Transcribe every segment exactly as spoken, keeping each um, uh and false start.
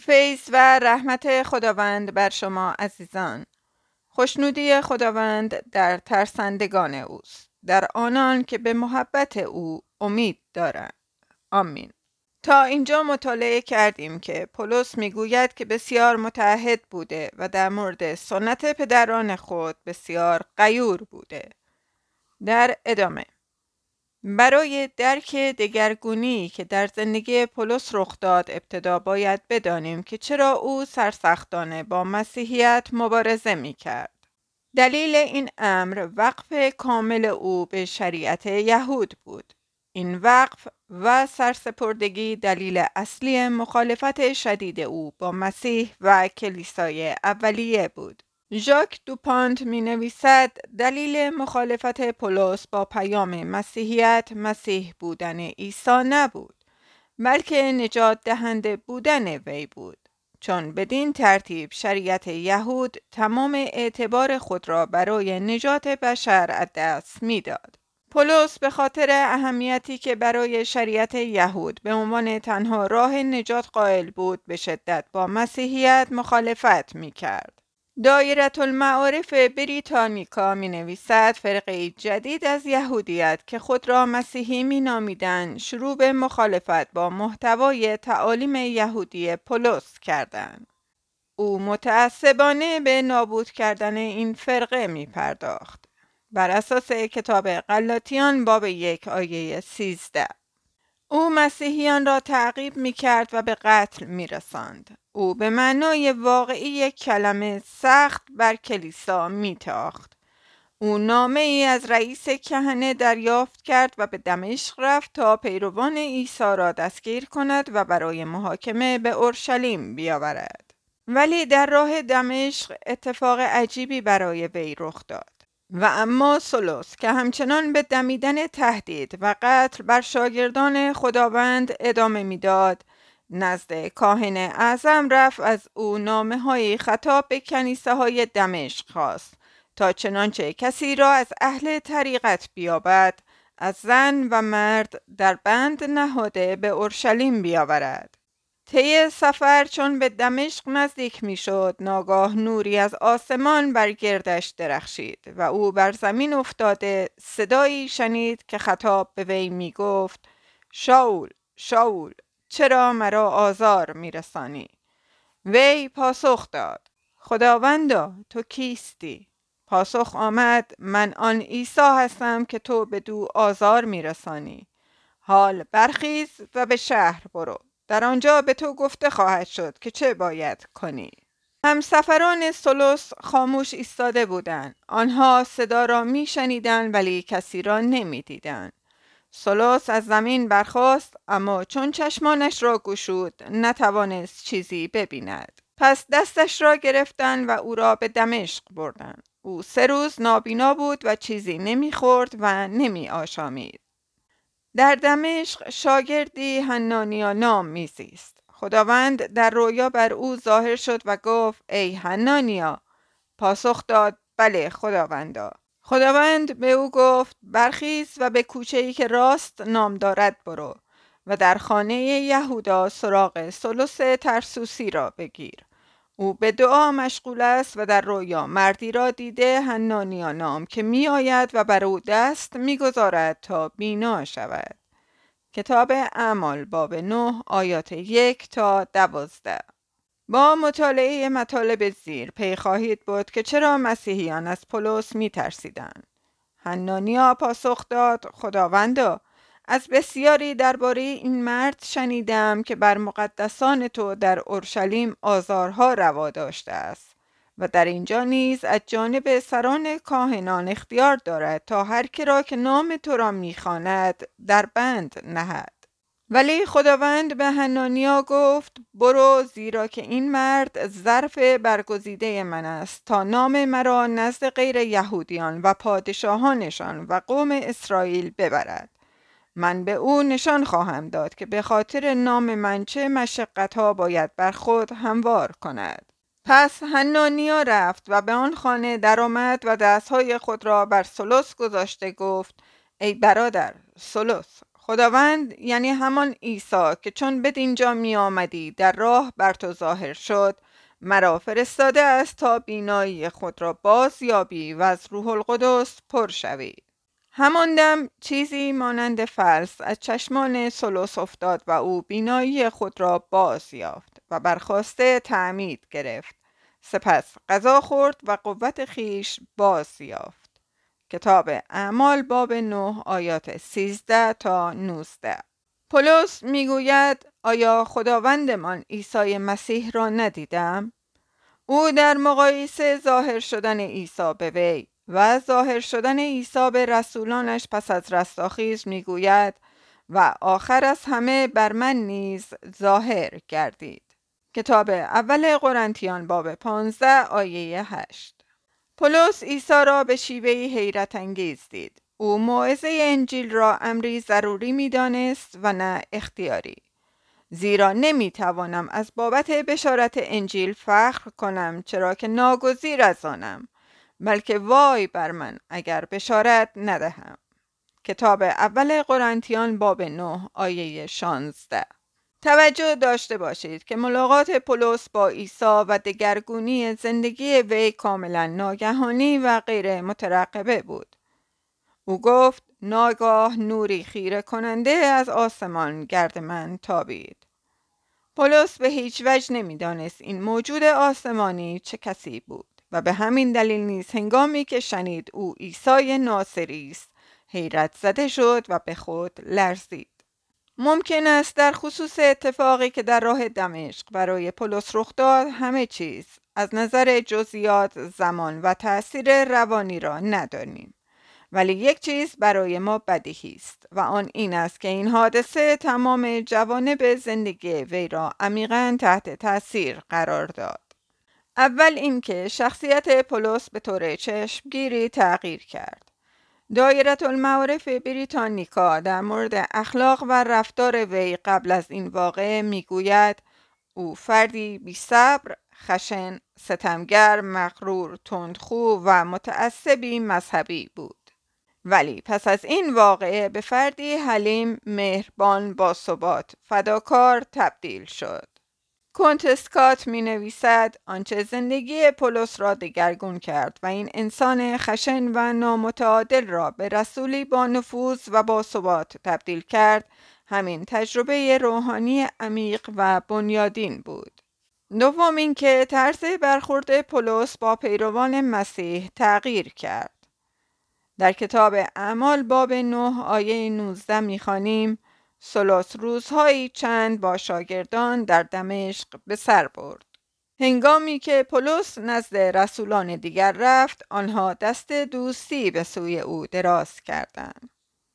فیض و رحمت خداوند بر شما عزیزان. خوشنودی خداوند در ترسندگان اوست، در آنان که به محبت او امید دارند. آمین. تا اینجا مطالعه کردیم که پولس میگوید که بسیار متعهد بوده و در مورد سنت پدران خود بسیار غیور بوده. در ادامه برای درک دگرگونی که در زندگی پولس رخ داد ابتدا باید بدانیم که چرا او سرسختانه با مسیحیت مبارزه می کرد. دلیل این امر وقف کامل او به شریعت یهود بود. این وقف و سرسپردگی دلیل اصلی مخالفت شدید او با مسیح و کلیسای اولیه بود. ژاک دوپانت می نویسد دلیل مخالفت پولس با پیام مسیحیت مسیح بودن عیسی نبود، بلکه نجات دهنده بودن وی بود، چون بدین ترتیب شریعت یهود تمام اعتبار خود را برای نجات بشر از دست می داد. پولس به خاطر اهمیتی که برای شریعت یهود به عنوان تنها راه نجات قائل بود به شدت با مسیحیت مخالفت می کرد. دایره المعارف بریتانیکا می نویسد فرقه جدید از یهودیت که خود را مسیحی می نامیدند شروع به مخالفت با محتوای تعالیم یهودی پولس کردند. او متعصبانه به نابود کردن این فرقه می پرداخت. بر اساس کتاب غلاطیان باب یک آیه سیزده او مسیحیان را تعقیب می کرد و به قتل می رساند. او به معنای واقعی کلمه سخت بر کلیسا می تاخت. او نامه ای از رئیس کهنه دریافت کرد و به دمشق رفت تا پیروان عیسی را دستگیر کند و برای محاکمه به اورشلیم بیاورد. ولی در راه دمشق اتفاق عجیبی برای وی رخ داد. و اما سولوس که همچنان به دمیدن تهدید و قتل بر شاگردان خداوند ادامه میداد، نزد کاهن اعظم رفت از او نامه های خطاب به کنیسه های دمشق خواست تا چنانچه کسی را از اهل طریقت بیابد از زن و مرد در بند نهاده به اورشلیم بیاورد. طی سفر چون به دمشق نزدیک می شد ناگاه نوری از آسمان بر گردش درخشید و او بر زمین افتاده صدایی شنید که خطاب به وی می گفت شاول شاول چرا مرا آزار می رسانی؟ وی پاسخ داد خداوندا تو کیستی؟ پاسخ آمد من آن عیسی هستم که تو به دو آزار می رسانی. حال برخیز و به شهر برو، در آنجا به تو گفته خواهد شد که چه باید کنی. همسفران سولوس خاموش ایستاده بودند. آنها صدا را می شنیدند ولی کسی را نمی دیدند. سولوس از زمین برخاست اما چون چشمانش را گشود نتوانست چیزی ببیند. پس دستش را گرفتند و او را به دمشق بردند. او سه روز نابینا بود و چیزی نمی خورد و نمی آشامید. در دمشق شاگردی حنانیا نام میزیست. خداوند در رویا بر او ظاهر شد و گفت ای حنانیا. پاسخ داد بله خداوندا. خداوند به او گفت برخیز و به کوچه‌ای که راست نام دارد برو و در خانه یهودا سراغ سولوس ترسوسی را بگیر. او به دعا مشغول است و در رویا مردی را دیده حنانیا نام که می آید و بر او دست می گذارد تا بینا شود. کتاب اعمال باب نه آیات یک تا دوازده. با مطالعه مطالب زیر پی خواهید بود که چرا مسیحیان از پولس می ترسیدند. حنانیا پاسخ داد خداوندا از بسیاری درباره این مرد شنیدم که بر مقدسان تو در اورشلیم آزارها روا داشته است و در اینجا نیز از جانب سران کاهنان اختیار دارد تا هر که را که نام تو را می‌خواند در بند نهد. ولی خداوند به حنانیا گفت برو زیرا که این مرد ظرف برگزیده من است تا نام مرا نزد غیر یهودیان و پادشاهانشان و قوم اسرائیل ببرد. من به او نشان خواهم داد که به خاطر نام من چه مشقت‌ها باید بر خود هموار کند. پس حنانیا رفت و به آن خانه درآمد و دستهای خود را بر سولوس گذاشته گفت ای برادر سولوس خداوند یعنی همان عیسی که چون بدینجا می آمدی در راه بر تو ظاهر شد، مرا فرستاده است تا بینایی خود را باز یابی و از روح القدس پر شوی. همان دم چیزی مانند فلس از چشمان سلس افتاد و او بینایی خود را باز یافت و برخاسته تعمید گرفت. سپس غذا خورد و قوت خیش باز یافت. کتاب اعمال باب نه آیات سیزده تا نوزده. پولس میگوید آیا خداوندمان عیسی مسیح را ندیدم؟ او در مقایسه ظاهر شدن عیسی به وی و ظاهر شدن عیسی به رسولانش پس از رستاخیز میگوید و آخر از همه بر من نیز ظاهر گردید. کتاب اول قرنتیان باب پانزده آیه هشت. پولس عیسی را به شیوهی حیرت انگیز دید. او موعظه انجیل را امری ضروری می‌دانست و نه اختیاری. زیرا نمی‌توانم از بابت بشارت انجیل فخر کنم، چرا که ناگزیر از آنم، بلکه وای بر من اگر بشارت ندهم. کتاب اول قرنتیان باب نه آیه شانزده. توجه داشته باشید که ملاقات پولس با عیسی و دگرگونی زندگی وی کاملا ناگهانی و غیر مترقبه بود. او گفت ناگاه نوری خیره کننده از آسمان گرد من تابید. پولس به هیچ وجه نمی‌دانست این موجود آسمانی چه کسی بود و به همین دلیل نیز هنگامی که شنید او عیسی ناصری است حیرت زده شد و به خود لرزید. ممکن است در خصوص اتفاقی که در راه دمشق برای پولس رخ داد همه چیز از نظر جزئیات، زمان و تأثیر روانی را ندانیم، ولی یک چیز برای ما بدیهی است و آن این است که این حادثه تمام جوانب زندگی وی را عمیقاً تحت تأثیر قرار داد. اول اینکه شخصیت پولس به طور چشمگیری تغییر کرد. دایره المعارف بریتانیکا در مورد اخلاق و رفتار وی قبل از این واقعه میگوید او فردی بی‌صبر، خشن، ستمگر، مغرور، تندخو و متعصبی مذهبی بود. ولی پس از این واقعه به فردی حلیم، مهربان، باثبات، فداکار تبدیل شد. کنت اسکات می نویسد آنچه زندگی پولس را دگرگون کرد و این انسان خشن و نامتعادل را به رسولی با نفوذ و باثبات تبدیل کرد، همین تجربه روحانی عمیق و بنیادین بود. دوم اینکه طرز برخورد پولس با پیروان مسیح تغییر کرد. در کتاب اعمال باب نه آیه نوزده می‌خوانیم سلس روزهایی چند با شاگردان در دمشق به سر برد. هنگامی که پولس نزد رسولان دیگر رفت، آنها دست دوستی به سوی او دراز کردند.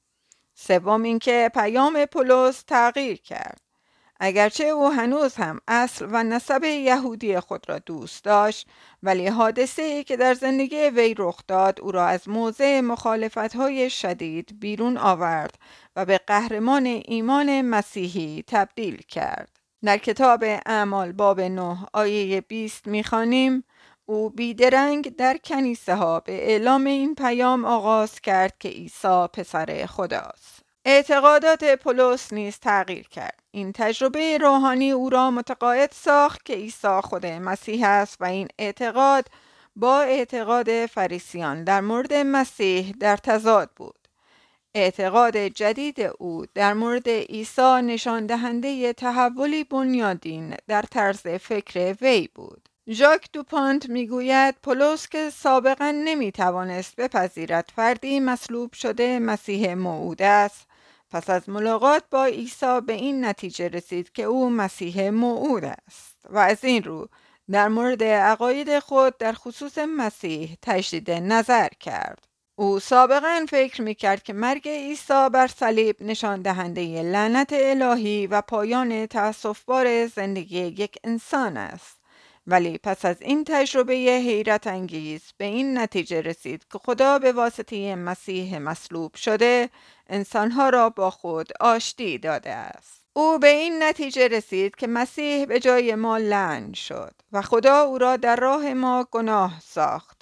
سوم اینکه پیام پولس تغییر کرد. اگرچه او هنوز هم اصل و نسب یهودی خود را دوست داشت، ولی حادثه‌ای که در زندگی وی رخ داد او را از موضع مخالفت‌های شدید بیرون آورد و به قهرمان ایمان مسیحی تبدیل کرد. در کتاب اعمال باب نه آیه بیست می‌خوانیم او بیدرنگ در کنیسه ها به اعلام این پیام آغاز کرد که عیسی پسر خداست. اعتقادات پولس نیز تغییر کرد. این تجربه روحانی او را متقاعد ساخت که عیسی خود مسیح است و این اعتقاد با اعتقاد فریسیان در مورد مسیح در تضاد بود. اعتقاد جدید او در مورد عیسی نشان دهنده تحولی بنیادین در طرز فکر وی بود. ژاک دوپانت میگوید پولس که سابقا نمیتوانست بپذیرد فردی مصلوب شده مسیح موعود است، پس از ملاقات با عیسی به این نتیجه رسید که او مسیح موعود است و از این رو در مورد عقاید خود در خصوص مسیح تجدید نظر کرد. او سابقا فکر میکرد که مرگ عیسی بر صلیب نشان دهنده لعنت الهی و پایان تأسف‌بار زندگی یک انسان است، ولی پس از این تجربه حیرت انگیز به این نتیجه رسید که خدا به واسطه مسیح مصلوب شده انسانها را با خود آشتی داده است. او به این نتیجه رسید که مسیح به جای ما لعن شد و خدا او را در راه ما گناه ساخت.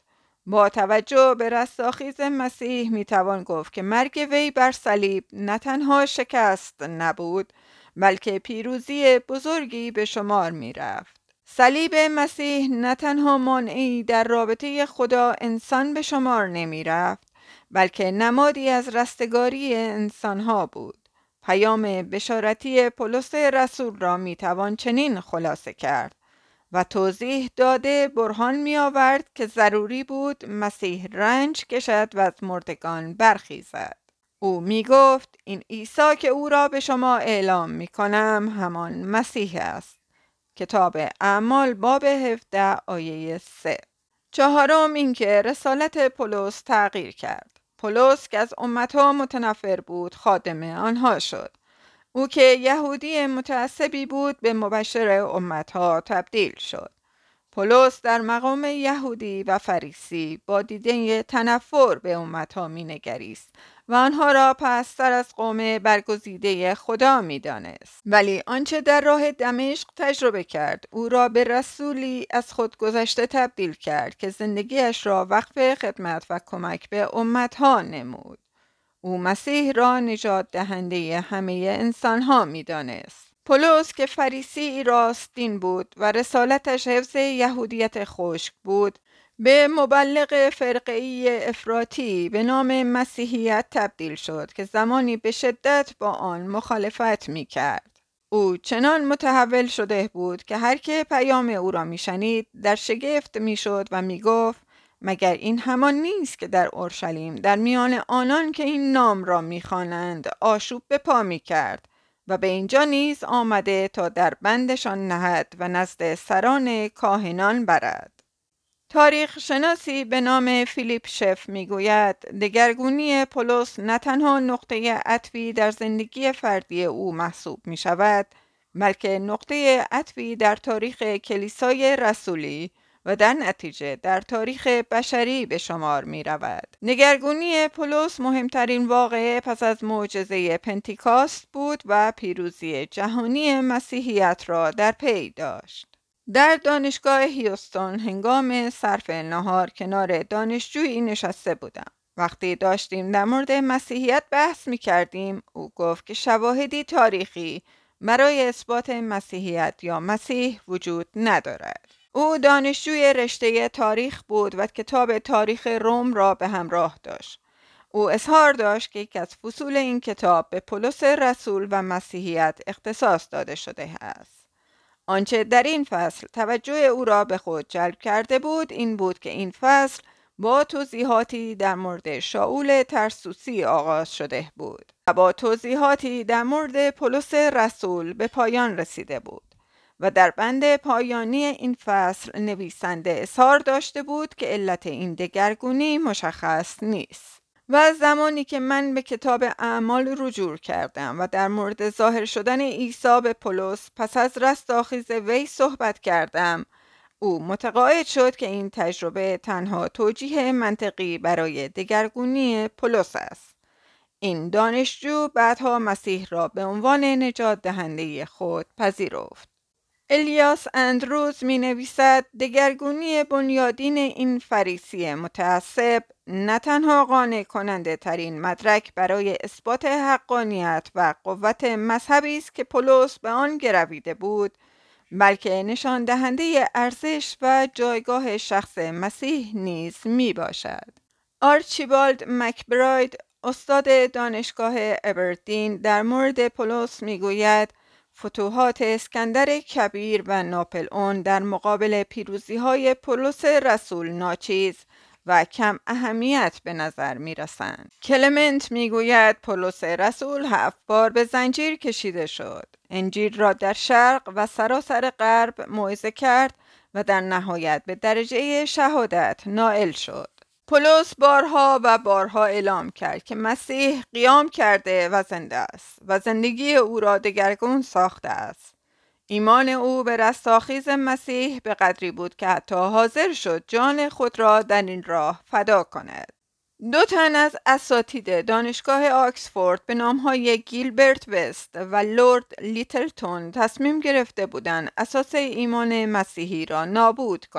با توجه به رستاخیز مسیح میتوان گفت که مرگ وی بر صلیب نه تنها شکست نبود، بلکه پیروزی بزرگی به شمار میرفت. صلیب مسیح نه تنها مانعی در رابطه خدا انسان به شمار نمی رفت، بلکه نمادی از رستگاری انسانها بود. پیام بشارتی پولس رسول را می توان چنین خلاصه کرد و توضیح داده برهان می آورد که ضروری بود مسیح رنج کشد و از مردگان برخیزد. او می گفت این عیسی که او را به شما اعلام می کنم همان مسیح است. کتاب اعمال باب هفده آیه سه. چهارم اینکه رسالت پولس تغییر کرد. پولس که از امتها متنفر بود خادم آنها شد. او که یهودی متعصبی بود به مبشر امتها تبدیل شد. پولس در مقام یهودی و فریسی با دیده تنفر به امتها می نگریست و آنها را پستر از قوم برگزیده خدا می دانست. ولی آنچه در راه دمشق تجربه کرد او را به رسولی از خود گذشته تبدیل کرد که زندگیش را وقف خدمت و کمک به امتها نمود. او مسیح را نجات دهنده همه انسانها می دانست. پولس که فریسی راستین بود و رسالتش حفظ یهودیت خشک بود، به مبلغ فرقه‌ای افراطی به نام مسیحیت تبدیل شد که زمانی به شدت با آن مخالفت می کرد. او چنان متحول شده بود که هر که پیام او را می شنید در شگفت می شد و می گفت مگر این همان نیست که در اورشلیم در میان آنان که این نام را می‌خوانند آشوب به پا می‌کرد و به اینجا نیز آمده تا در بندشان نهد و نزد سران کاهنان برد. تاریخ شناسی به نام فیلیپ شف میگوید دگرگونی پولس نه تنها نقطه عطفی در زندگی فردی او محسوب می شود، بلکه نقطه عطفی در تاریخ کلیسای رسولی و در نتیجه در تاریخ بشری به شمار می رود. دگرگونی پولس مهمترین واقعه پس از معجزه پنتیکاست بود و پیروزی جهانی مسیحیت را در پی داشت. در دانشگاه هیوستون هنگام صرف نهار کنار دانشجویی نشسته بودم. وقتی داشتیم در مورد مسیحیت بحث می کردیم، او گفت که شواهدی تاریخی برای اثبات مسیحیت یا مسیح وجود ندارد. او دانشجوی رشته تاریخ بود و کتاب تاریخ روم را به همراه داشت. او اظهار داشت که یکی از فصول این کتاب به پولس رسول و مسیحیت اختصاص داده شده است. آنچه در این فصل توجه او را به خود جلب کرده بود این بود که این فصل با توضیحاتی در مورد شاول ترسوسی آغاز شده بود و با توضیحاتی در مورد پولس رسول به پایان رسیده بود و در بند پایانی این فصل نویسنده اظهار داشته بود که علت این دگرگونی مشخص نیست. و زمانی که من به کتاب اعمال رجوع کردم و در مورد ظاهر شدن عیسی به پولس پس از رستاخیز وی صحبت کردم، او متقاعد شد که این تجربه تنها توجیه منطقی برای دگرگونی پولس است. این دانشجو بعدها مسیح را به عنوان نجات دهنده خود پذیرفت. الیاس اندروز می نویسد دگرگونی بنیادین این فریسی متعصب نه تنها قانع کننده ترین مدرک برای اثبات حقانیت و قوت مذهبی است که پولس به آن گرویده بود، بلکه نشان دهنده ارزش و جایگاه شخص مسیح نیز می باشد. آرچیبالد مکبراید استاد دانشگاه ابردین در مورد پولس می گوید فتوحات اسکندر کبیر و ناپلئون در مقابل پیروزی‌های پولس رسول ناچیز و کم اهمیت به نظر می رسند. کلمنت می گوید پولس رسول هفت بار به زنجیر کشیده شد. انجیل را در شرق و سراسر غرب موعظه کرد و در نهایت به درجه شهادت نائل شد. پولس بارها و بارها اعلام کرد که مسیح قیام کرده و زنده است و زندگی او را دگرگون ساخته است. ایمان او به رستاخیز مسیح به قدری بود که حتی حاضر شد جان خود را در این راه فدا کند. دو تن از اساتید دانشگاه آکسفورد به نامهای گیلبرت وست و لورد لیتلتون تصمیم گرفته بودند اساس ایمان مسیحی را نابود کنند.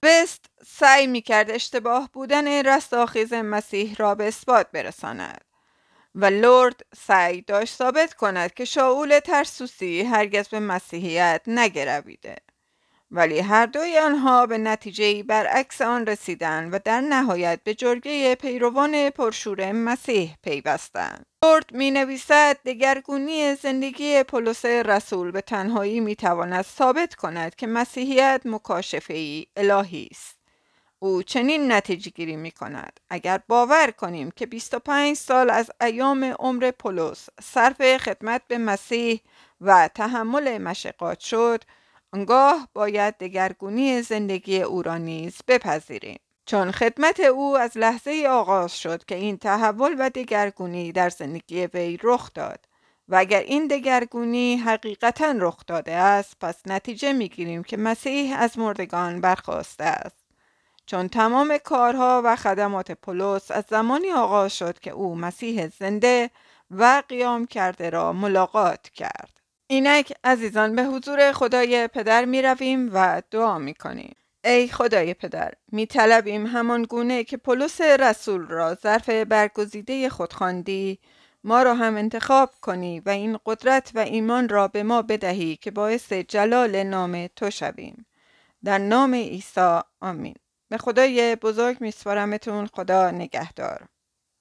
بست سعی می‌کرد اشتباه بودن رستاخیز مسیح را به اثبات برساند و لرد سعی داشت ثابت کند که شاول ترسوسی هرگز به مسیحیت نگرویده، ولی هر دوی آنها به نتیجه‌ای برعکس آن رسیدند و در نهایت به جرگه پیروان پرشور مسیح پیوستند. لرد می نویسد دگرگونی زندگی پولس رسول به تنهایی می تواند ثابت کند که مسیحیت مکاشفه‌ای الهی است. او چنین نتیجه گیری می کند: اگر باور کنیم که بیست و پنج سال از ایام عمر پولس صرف خدمت به مسیح و تحمل مشقات شد، آنگاه باید دگرگونی زندگی او را نیز بپذیریم، چون خدمت او از لحظه آغاز شد که این تحول و دگرگونی در زندگی وی رخ داد. و اگر این دگرگونی حقیقتاً رخ داده است، پس نتیجه می‌گیریم که مسیح از مردگان برخاسته است، چون تمام کارها و خدمات پولس از زمانی آغاز شد که او مسیح زنده و قیام کرده را ملاقات کرد. اینک عزیزان، به حضور خدای پدر می رویم و دعا می کنیم. ای خدای پدر، می طلبیم همان گونه که پولس رسول را ظرف برگزیده خود خواندی، ما را هم انتخاب کنی و این قدرت و ایمان را به ما بدهی که باعث جلال نام تو شویم. در نام عیسی آمین. به خدای بزرگ می سپارمتون. خدا نگهدار.